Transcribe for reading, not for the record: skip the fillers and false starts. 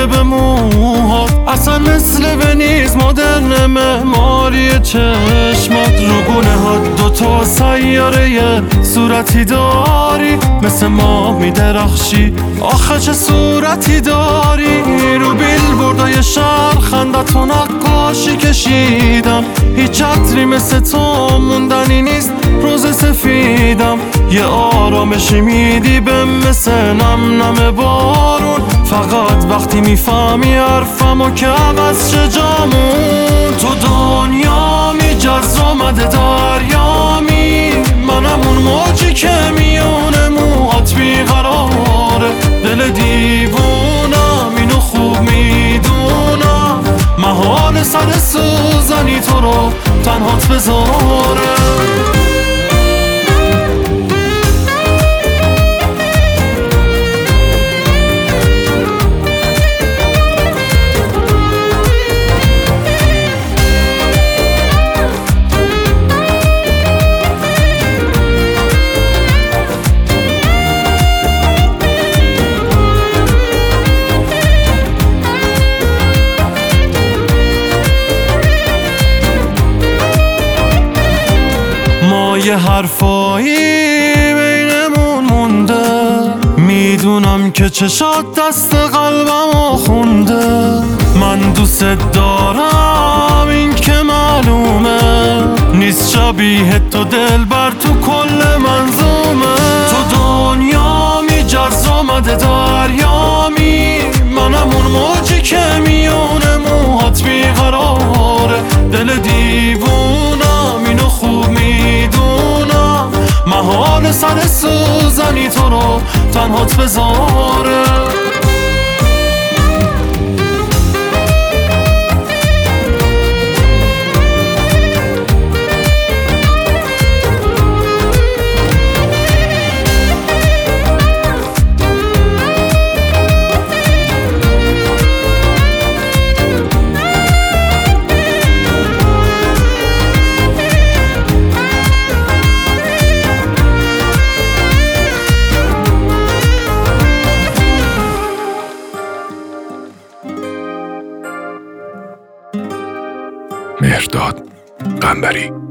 میره به موهات، اصلا مثل ونیز مدرن معماری چشمات. رو گونه ها دوتا سیاره یه صورتی داری، مثل ماه میدرخشی آخه چه صورتی داری. رو بیلبوردای شهر خندتو نقاشی کشیدم، هیچ عطری مثل تو موندنی نیست روز سفیدم. یه آرامشی میدی به مثل نم نم بارون، فقط وقتی میفهمی حرفمو که عوض شه جامون. تو دنیا می جز آمده دریامی، منم اون موجی که میونه موهات بیقراره. دل دیوونم اینو خوب میدونم، محال سر سوزنی تو رو تنهات بذاره. یه حرفایی بینمون مونده، میدونم که چشات دست قلبمو خونده. من دوست دارم این که معلومه، نیست شبیه تو دلبر تو کل منظومه. تو دنیا می جز آمده دریامی، منم اون موجی که میونه موهات بیقراره. دل دیوونم اینو خوب میدونم، محال سر سوزنی تو رو تنهات بذاره. مهرداد قنبری.